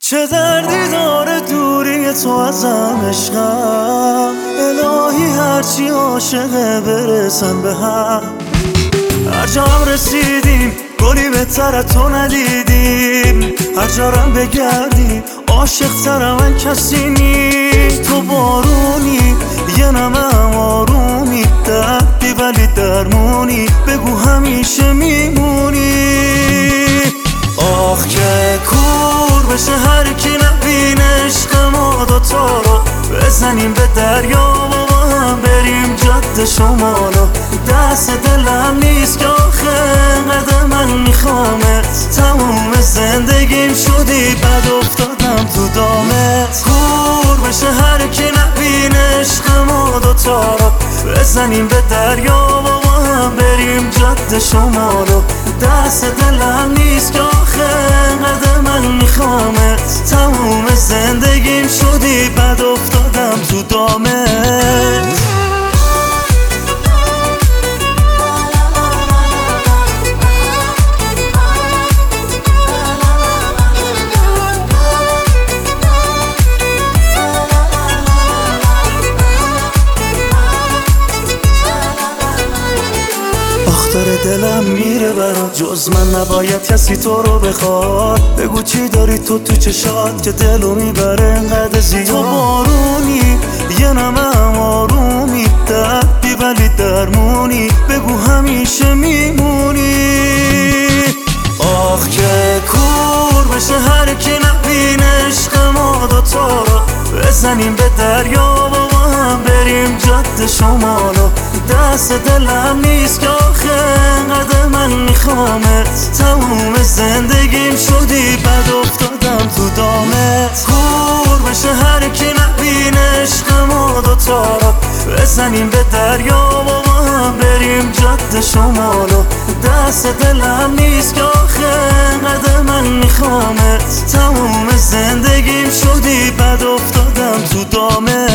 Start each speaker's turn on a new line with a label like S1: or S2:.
S1: چه دردی داره دوری تو ازم عشقم، الهی هرچی عاشقه برسن به هم. هر جا هم رسیدیم گلی بهتر از تو ندیدیم، هر جارم بگردیم عاشق تر من کسی نی. تو بارونی یه نمه آرومی، دردی ولی درمونی، بگو همیشه میمونی. آخ که کور بشه هر کی نبینه عشق ما دوتا رو، بزنیم به دریا و با هم بریم جاده شمالو. دست دلم نیست که آخه انقدر من میخوامت، تموم زندگیم شدی بد افتادم تو دامت. کور بشه هر کی نبینه عشق ما دوتا رو، بزنیم به دریا و با هم بریم جاده شمالو. دست دلم نیست که آخه انقدر من میخوامت، تموم زندگیم شدی بد افتادم تو دامت. داره دلم میره برات، جز من نباید کسی تو رو بخواد. بگو چی داری تو چشات که دلو میبره انقدر زیاد. تو بارونی یه نمه آرومی، دردی ولی درمونی، بگو همیشه میمونی. آخ که کور بشه هر کی نبینه عشق ما دوتا رو، بزنیم به دریا و با هم بریم جاده شمالو. دست دلم نیست که آخه انقدر من میخوامت، تموم زندگیم شدی بد افتادم تو دامت. کور بشه هر کی نبینه عشق ما دوتا رو، بزنیم به دریا و با هم بریم جاده شمالو. دست دلم نیست که آخه انقدر من میخوامت، تموم زندگیم شدی بد افتادم تو دامت.